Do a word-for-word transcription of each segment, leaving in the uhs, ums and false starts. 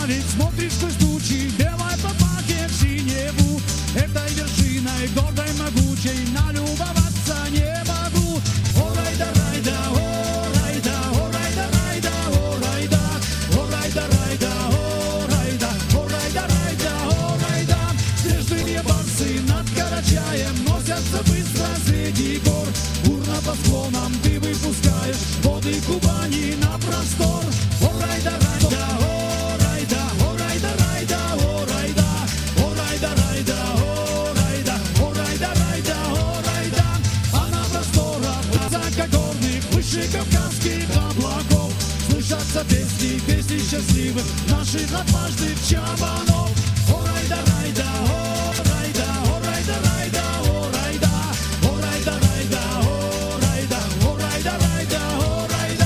залить, смотришь сквозь тучи, белой попаде в синеву. Этой вершиной гордой, могучей налюбоваться не могу. О, райда, райда, о, райда, о, райда, райда, о, райда, о, райда, райда, о, райда, о, райда, райда, о, райда. Снежные барсы над Карачаем носятся быстро среди гор. Бурно по склонам ты выпускаешь воды Кубани на простор. О, райда, райда, о, райда, о, райда, райда, о, райда, о, райда, райда, о, райда, о, райда, райда, о, райда. А на просторах высокогорных, выше кавказских облаков слышатся песни, песни счастливых наших отважных чабанов. О, райда, райда, о, райда, о, райда, райда, о, райда, о, райда, райда, о, райда, о, райда, райда, о, райда.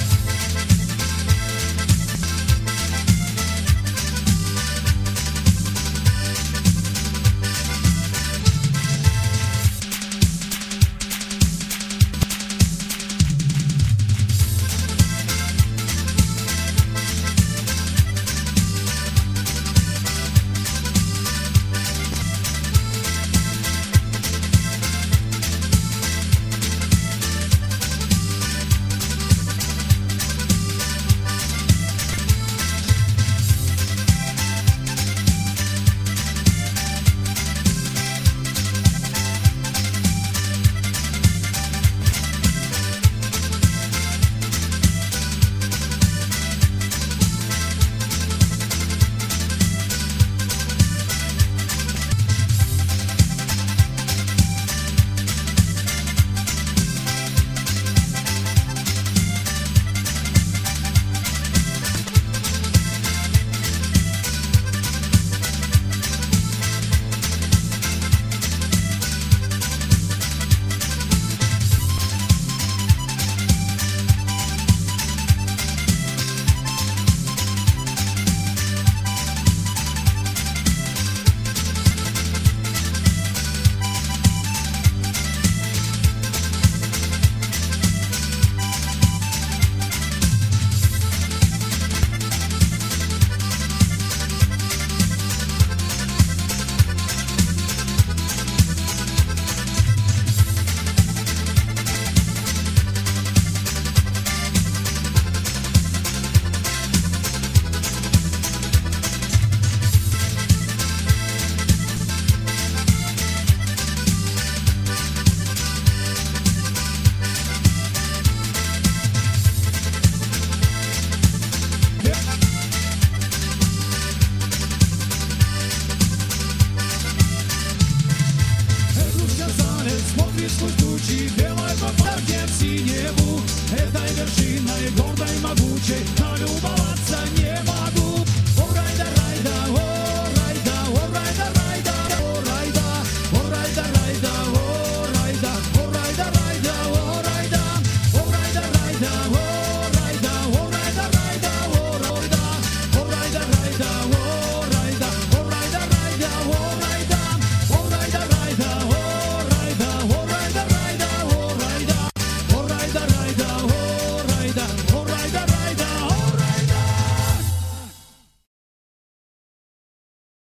Смотришь сквозь тучи, белой попаде в синеву. Этой вершиной гордой, могучей налюбоваться